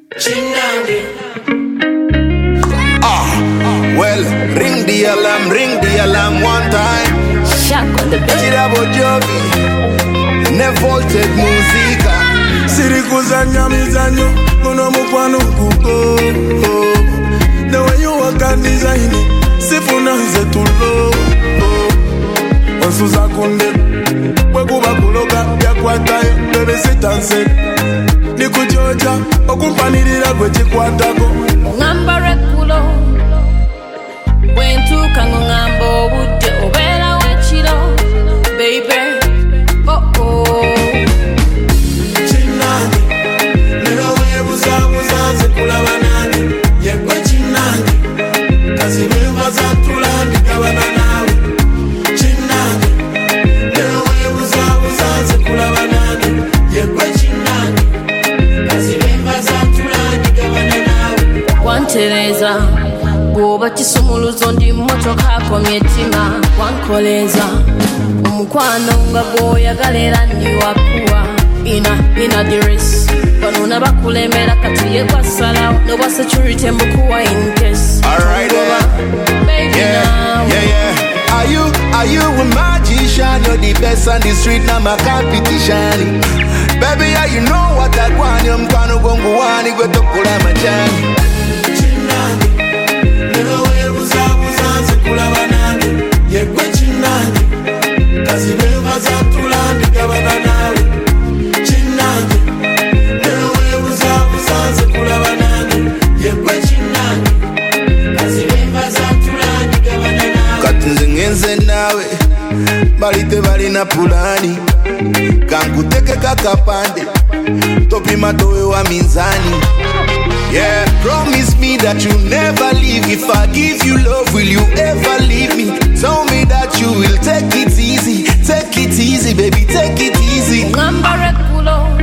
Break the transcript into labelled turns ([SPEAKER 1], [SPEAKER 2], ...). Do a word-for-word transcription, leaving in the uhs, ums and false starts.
[SPEAKER 1] Chinangi.
[SPEAKER 2] Ah, well, ring the alarm, ring the alarm one time.
[SPEAKER 3] Shock on the bed.
[SPEAKER 2] Chira Bojovi, nevolted musica.
[SPEAKER 4] Sirikuzanya mizanyo, muno mukwano kuko. The way you work and design it, sifuna zetulo. Onsuza kunde, wekuba kuloga, yakwatayo, bebe sitanse. Niku Georgia, okumpanirira gwe chikwatako.
[SPEAKER 3] Ngamba rekulo, wentuka ngambo budde obera wechiro, baby, oh oh.
[SPEAKER 4] Chinangi, nero webuza buza zekulaba nani, yekwe chinangi, kazi beva za tulandi kabana nawe. Chinangi, nero webuza buza zekulaba nani, yekwe chinangi, kazi beva za tulandi kabana nawe.
[SPEAKER 3] Wantereza, bwoba kisumuluzo ndi mmotoka akomye ettima. Wankoleza, omukwano nga gwoyagalera nniwakuwa. Ina, ina the race. Banona bakulemera katuye kwasalawo. Noba security mbukuwa in case.
[SPEAKER 2] Alright, yeah.
[SPEAKER 3] Baby
[SPEAKER 2] Yeah,
[SPEAKER 3] now.
[SPEAKER 2] yeah, yeah. Are you, are you a magician? You're the best on the street, now my competition. Baby, yeah, you know what I want. You're mkano gongo wani, gwe tokula machani.
[SPEAKER 4] Chinangi, nero webuza buza zekulaba nani, yekwe chinangi, kazi beva za tulandi kabana nawe. Chinangi, nero webuza buza zekulaba nani, yekwe chinangi, kazi beva za tulandi kabana nawe.
[SPEAKER 2] Kati nze ngenze nawe, balite balina pulani. Kankuteke kakapande, topima towe wa minzani. Yeah, promise me that you'll never leave. If I give you love, will you ever leave me? Tell me that you will take it easy. Take it easy, baby, take it easy.
[SPEAKER 3] Ngamba rekulo,